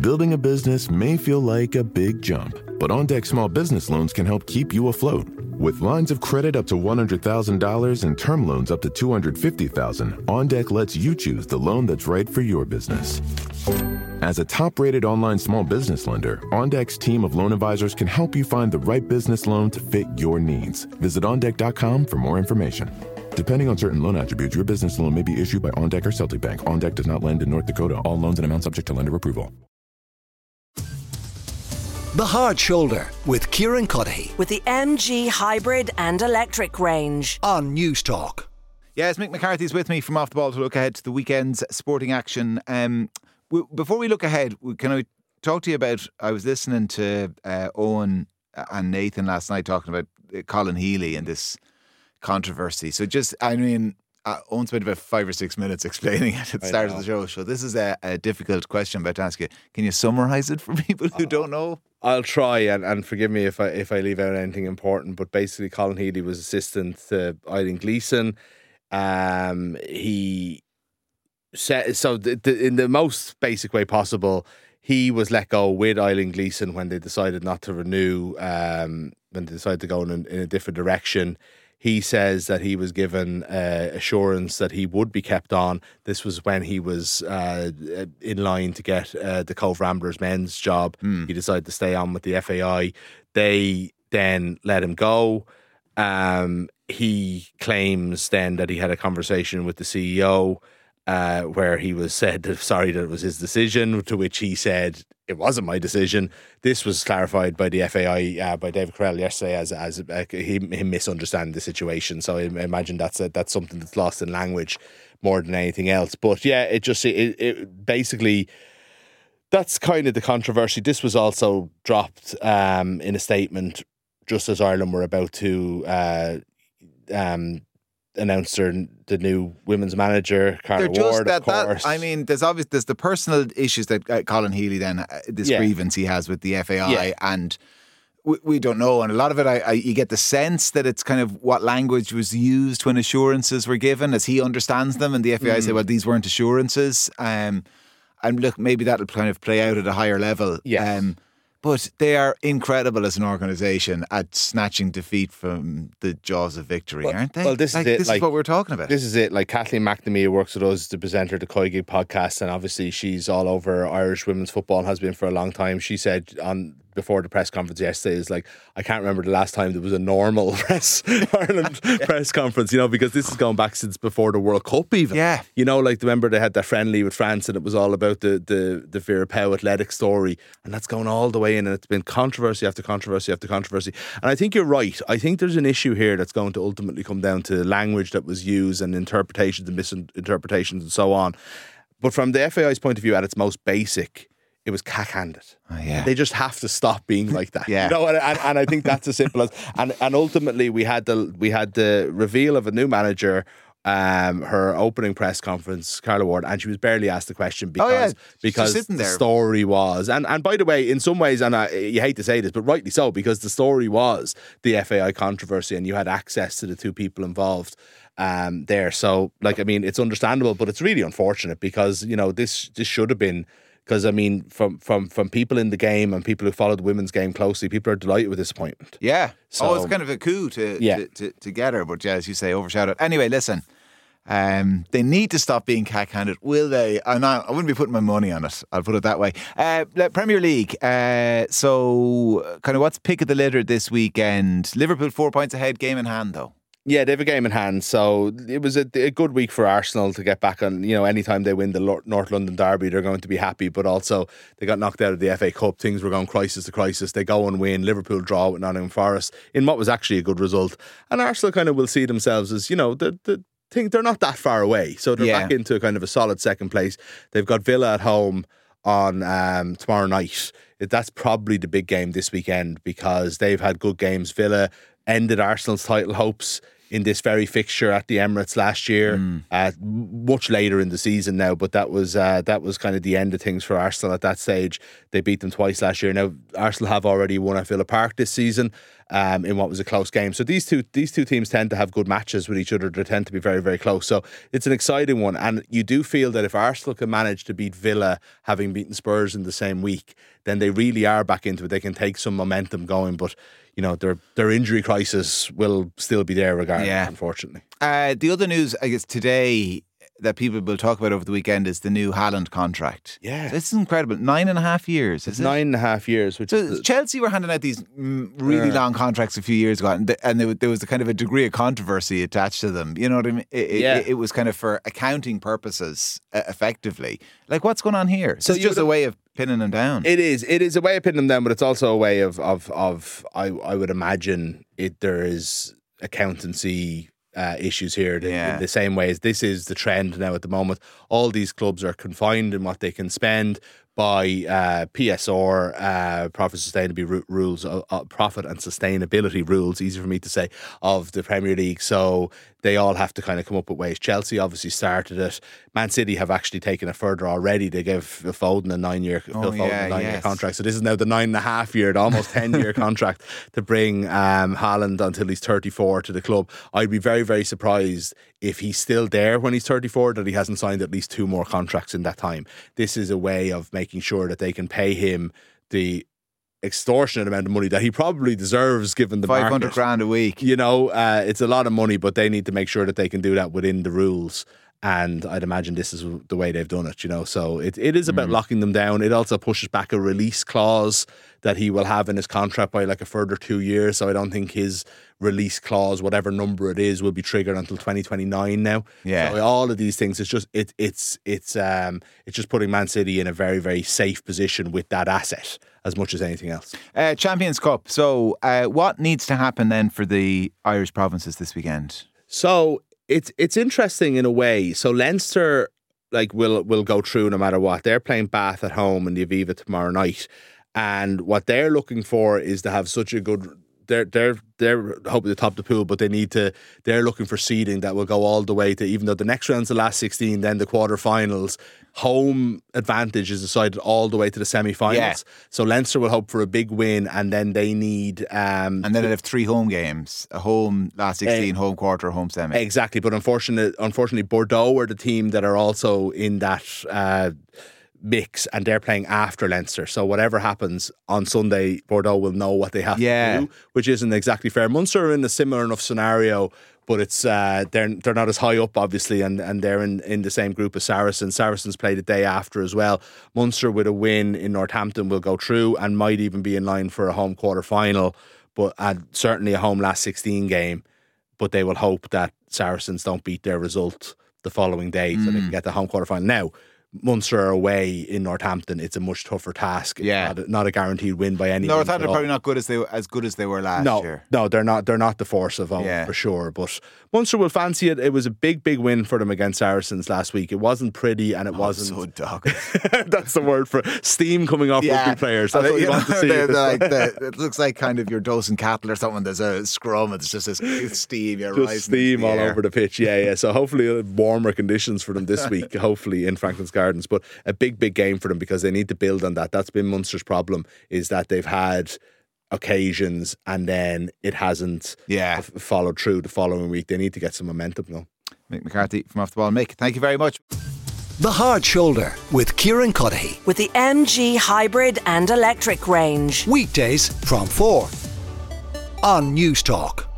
Building a business may feel like a big jump, but OnDeck Small Business Loans can help keep you afloat. With lines of credit up to $100,000 and term loans up to $250,000, OnDeck lets you choose the loan that's right for your business. As a top-rated online small business lender, OnDeck's team of loan advisors can help you find the right business loan to fit your needs. Visit OnDeck.com for more information. Depending on certain loan attributes, your business loan may be issued by OnDeck or Celtic Bank. OnDeck does not lend in North Dakota. All loans and amounts subject to lender approval. The Hard Shoulder with Kieran Cuddihy. With the MG hybrid and electric range. On News Talk. Yes, Mick McCarthy's with me from Off the Ball to look ahead to the weekend's sporting action. Before we look ahead, can I talk to you about, I was listening to Owen and Nathan last night talking about Colin Healy and this controversy. So Owen spent about 5 or 6 minutes explaining it at the start of the show. So this is a difficult question I'm about to ask you. Can you summarise it for people who don't know? I'll try, and forgive me if I leave out anything important, but basically Colin Healy was assistant to Eileen Gleeson. He said, in the most basic way possible, he was let go with Eileen Gleeson when they decided not to renew, when they decided to go in a different direction. He says that he was given assurance that he would be kept on. This was when he was in line to get the Cove Ramblers men's job. He decided to stay on with the FAI. They then let him go. He claims then that he had a conversation with the CEO where he was said that sorry that it was his decision, to which he said it wasn't my decision. This was clarified by the FAI by David Carell yesterday as him misunderstanding the situation. So I imagine that's something that's lost in language more than anything else. But yeah, it basically, that's kind of the controversy. This was also dropped in a statement just as Ireland were about to announce the new women's manager, Carla Ward, of course. There's the personal issues that Colin Healy then, this grievance he has with the FAI, and we don't know. And a lot of it, you get the sense that it's kind of what language was used when assurances were given, as he understands them, and the FAI say, well, these weren't assurances. And look, maybe that'll kind of play out at a higher level. Yes. But they are incredible as an organisation at snatching defeat from the jaws of victory, aren't they? Well, this is what we're talking about. This is it. Like Kathleen McNamee works with us, the presenter of the Koi Gig podcast, and obviously she's all over Irish women's football and has been for a long time. She said before the press conference yesterday, is like, I can't remember the last time there was a normal Ireland press conference, because this is going back since before the World Cup even. Yeah. Remember they had that friendly with France and it was all about the Vera Pauw athletic story, and that's going all the way in, and it's been controversy after controversy after controversy. And I think you're right. I think there's an issue here that's going to ultimately come down to language that was used and interpretations and misinterpretations and so on. But from the FAI's point of view, at its most basic, it was cack-handed. Oh, yeah. They just have to stop being like that. Yeah. And I think that's as simple as. And ultimately, we had the reveal of a new manager. Her opening press conference, Carla Ward, and she was barely asked the question because the story was, and by the way, in some ways, and you hate to say this, but rightly so, because the story was the FAI controversy, and you had access to the two people involved there. So, it's understandable, but it's really unfortunate because this should have been. Because, from people in the game and people who follow the women's game closely, people are delighted with this appointment. Yeah. So, it's kind of a coup to get her, but as you say, overshadowed. Anyway, listen, they need to stop being cack-handed, will they? I wouldn't be putting my money on it, I'll put it that way. Premier League, so kind of what's pick of the litter this weekend? Liverpool 4 points ahead, game in hand though. Yeah, they have a game in hand, so it was a good week for Arsenal to get back on. Anytime they win the North London derby, they're going to be happy, but also they got knocked out of the FA Cup. Things were going crisis to crisis. They go and win. Liverpool draw with Nottingham Forest in what was actually a good result. And Arsenal kind of will see themselves as, they're not that far away. So they're back into kind of a solid second place. They've got Villa at home on tomorrow night. That's probably the big game this weekend because they've had good games. Villa ended Arsenal's title hopes in this very fixture at the Emirates last year, much later in the season now, but that was kind of the end of things for Arsenal at that stage. They beat them twice last year. Now Arsenal have already won at Villa Park this season in what was a close game. So these two teams tend to have good matches with each other. They tend to be very, very close. So it's an exciting one, and you do feel that if Arsenal can manage to beat Villa, having beaten Spurs in the same week, then they really are back into it. They can take some momentum going, but you know, their injury crisis will still be there regardless, unfortunately. The other news, I guess, today that people will talk about over the weekend is the new Haaland contract. Yeah. This is incredible. 9.5 years, is it? 9.5 years. Chelsea were handing out these really long contracts a few years ago, and there was a kind of a degree of controversy attached to them. You know what I mean? It was kind of for accounting purposes, effectively. Like, what's going on here? So it's just a way of pinning them down. It is a way of pinning them down, but it's also a way of I would imagine there is accountancy issues here in the same way as this is the trend now at the moment. All these clubs are confined in what they can spend by PSR, profit and sustainability rules, easy for me to say, of the Premier League. So they all have to kind of come up with ways. Chelsea obviously started it. Man City have actually taken it further already. They gave Phil Foden a 9-year contract. So this is now the 9.5 year, the almost 10-year contract to bring Haaland until he's 34 to the club. I'd be very, very surprised if he's still there when he's 34, that he hasn't signed at least 2 more contracts in that time. This is a way of making sure that they can pay him the extortionate amount of money that he probably deserves given the 500 grand a week. You know, it's a lot of money, but they need to make sure that they can do that within the rules. And I'd imagine this is the way they've done it, you know. So it is about locking them down. It also pushes back a release clause that he will have in his contract by like a further 2 years. So I don't think his release clause, whatever number it is, will be triggered until 2029 now. Yeah. So all of these things, it's just putting Man City in a very, very safe position with that asset as much as anything else. Champions Cup. So what needs to happen then for the Irish provinces this weekend? So it's interesting in a way. So Leinster will go through no matter what. They're playing Bath at home in the Aviva tomorrow night, and what they're looking for is to have such a good. They're hoping to top the pool, but they're looking for seeding that will go all the way to, even though the next round's the last 16, then the quarterfinals. Home advantage is decided all the way to the semi-finals. Yeah. So Leinster will hope for a big win, and then they need and then they have 3 home games: a home last 16, home quarter, home semi. Exactly, but unfortunately, Bordeaux are the team that are also in that mix, and they're playing after Leinster. So whatever happens on Sunday, Bordeaux will know what they have to do, which isn't exactly fair. Munster are in a similar enough scenario, but it's they're not as high up, obviously, and they're in the same group as Saracens. Saracens play the day after as well. Munster with a win in Northampton will go through and might even be in line for a home quarter final, but certainly a home last 16 game. But they will hope that Saracens don't beat their result the following day so they can get the home quarter final. Now, Munster are away in Northampton. It's a much tougher task. Yeah, not a guaranteed win by any means. Northampton are probably not as good as they were last year. No, they're not. They're not the force of home for sure. But Munster will fancy it. It was a big win for them against Saracens last week. It wasn't pretty, and it wasn't. So dogged. That's the word for steam coming off rugby players. That's what you want to see. It looks like kind of your dose and cattle or something. There's a scrum. It's just this steam. Just steam all over the pitch. Yeah. So hopefully warmer conditions for them this week. Hopefully in Franklin's Gardens. But a big game for them because they need to build on that. That's been Munster's problem, is that they've had occasions and then it hasn't followed through the following week. They need to get some momentum now. Mick McCarthy from Off the Ball. Mick, thank you very much. The Hard Shoulder with Kieran Cuddihy. With the MG Hybrid and Electric range. Weekdays from 4 on News Talk.